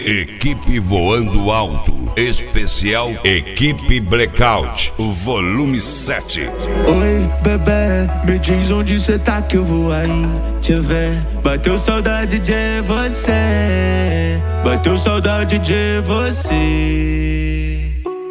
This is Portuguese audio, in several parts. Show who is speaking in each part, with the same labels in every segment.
Speaker 1: Equipe voando alto. Especial Equipe Blackout, volume 7.
Speaker 2: Oi, bebê, me diz onde cê tá que eu vou aí te ver. Bateu saudade de você, bateu saudade de você.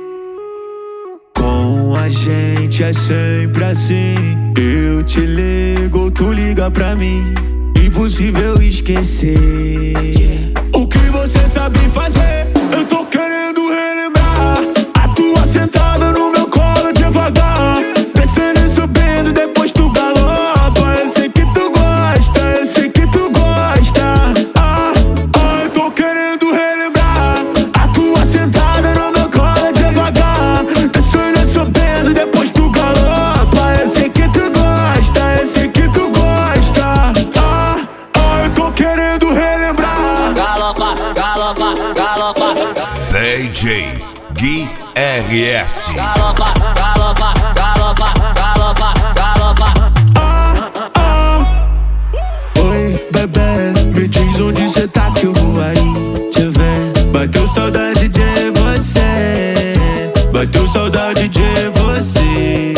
Speaker 2: Com a gente é sempre assim. Eu te ligo, tu liga pra mim. Impossível esquecer. O que você sabe fazer, eu tô querendo relembrar. A tua sentada no meu colo devagar, descendo e subindo, depois tu galopa. Eu sei que tu gosta, eu sei que tu gosta. Eu tô querendo relembrar. A tua sentada no meu colo devagar, descendo e subindo, depois tu galopa. Eu sei que tu gosta, eu sei que tu gosta. Eu tô querendo relembrar.
Speaker 3: Galopa, galopa, galopa.
Speaker 1: DJ Gui RS.
Speaker 3: Galopa, galopa, galopa, galopa, galopa.
Speaker 2: Oi, bebê, me diz onde cê tá que eu vou aí te ver. Bateu saudade de você, bateu saudade de você.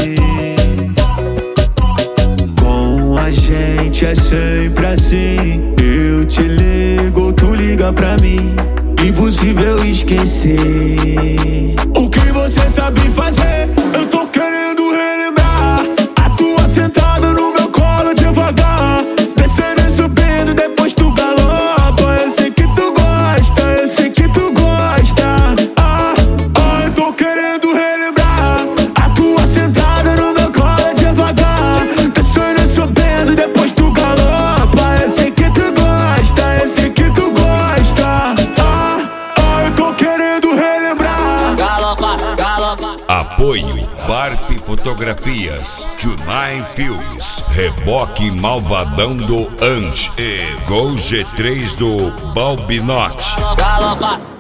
Speaker 2: Com a gente é sempre assim. Eu te ligo, tu liga pra mim. Impossível esquecer. O que você sabe fazer, eu tô querendo relembrar. A tua sentada no meu colo devagar, descendo e subindo, depois tu galopa. Eu sei que tu gosta, eu sei que tu gosta. Eu tô querendo relembrar. A tua sentada no meu colo devagar, descendo e subindo, depois tu galopa. Eu sei que tu gosta, eu sei que tu gosta. Eu tô querendo relembrar.
Speaker 3: Galopa, galopa.
Speaker 1: Apoio Barp Fotografias, Tunai Filmes, Reboque Malvadão do Ange e Gol G3 do Balbinote.
Speaker 3: Galopa.